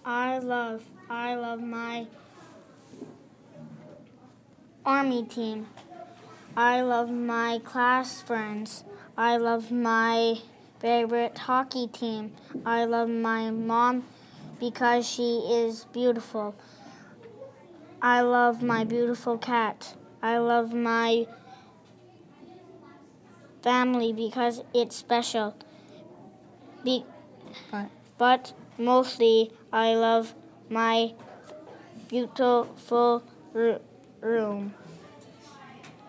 I love my army team. I love my class friends. I love my favorite hockey team. I love my mom because she is beautiful. I love my beautiful cat. I love my family because it's special. But mostly I love my beautiful room.